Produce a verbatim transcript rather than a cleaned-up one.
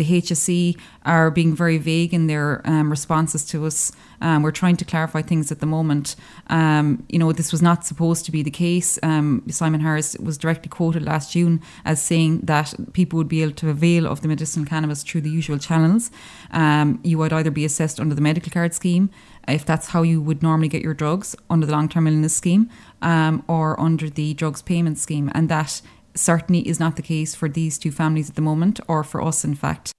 the H S E are being very vague in their um, responses to us. Um, we're trying to clarify things at the moment. Um, you know, this was not supposed to be the case. Um, Simon Harris was directly quoted last June as saying that people would be able to avail of the medicinal cannabis through the usual channels. Um, you would either be assessed under the medical card scheme, if that's how you would normally get your drugs, under the long-term illness scheme, um, or under the drugs payment scheme. And that certainly is not the case for these two families at the moment, or for us, in fact.